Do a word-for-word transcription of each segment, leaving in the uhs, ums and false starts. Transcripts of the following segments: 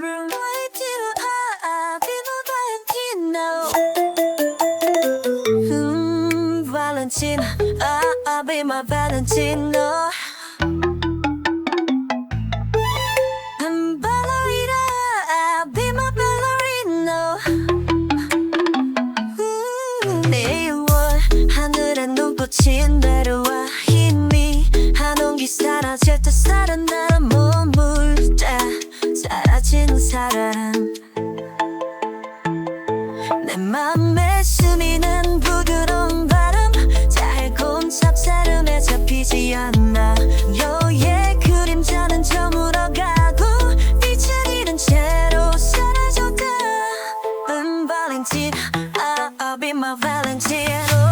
Right you are, be my Valentino. Hmm, Valentino, ah, I'll be my Valentino. I'm ballerina, I'll be my ballerino. 음, 내일 하늘에 눈꽃이 내려와 힘이 한 온기 사라질 때 살아나 머물 때 사라지는 사람 내 맘에 스미는 부드러운 바람 달콤 찹쌀음에 잡히지 않아 너의 그림자는 저물어가고 빛을 잃은 채로 사라져가 음, Valentino, I'll be my Valentino.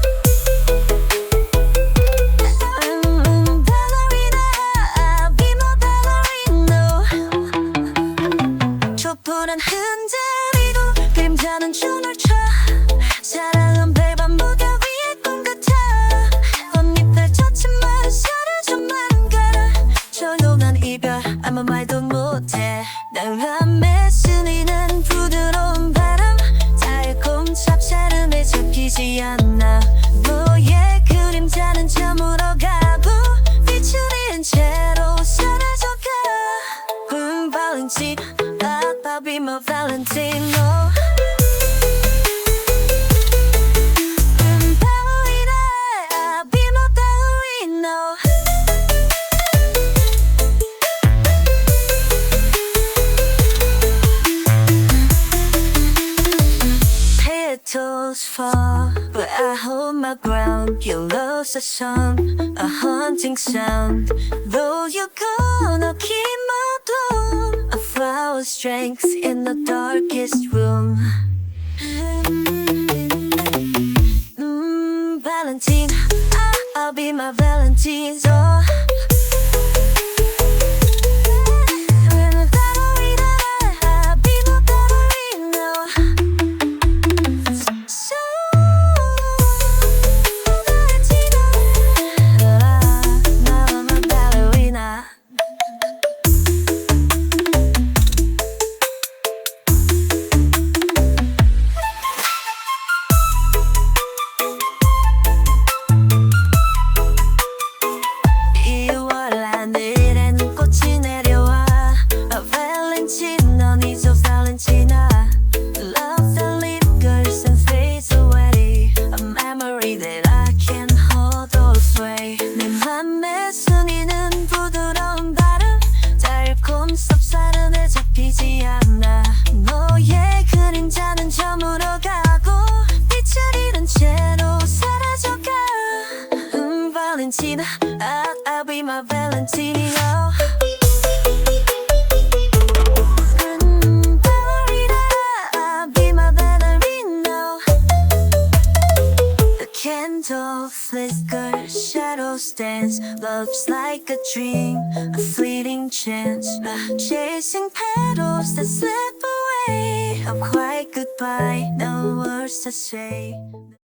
촛불은 흔들리고 그림자는 춤을 춰 사랑은 별밤 무대 위의 꿈 같아 꽃잎을 젖지만 사라져만 가라 조용한 이별 아무 말도 못해 내 맘에 스리는 부드러운 바람 달콤 찹쌀음에 잡히지 않아 너의 그림자는 저물어가고 빛을 잃은 채로 사라져가 음, Valentino, I'll be my Valentino. 음, ballerina, I'll be my ballerino. Petals fall, but I hold my ground. Your love's a song, a haunting sound. Though you're gone, I'll keep my bloom. A flower's strength in the darkest room. Mm, Valentino, I, I'll be my Valentino. 섭쌀음에 잡히지 않아 너의 그림자는 저물어가고 빛을 잃은 채로 사라져가 음, Valentino, I'll, I'll be my Valentino. 음, ballerina, I'll be my ballerino. The candle flickers, shadows dance. Love's like a dream, a fleeting chance. Uh, chasing petals that slip away. A quiet goodbye, no words to say.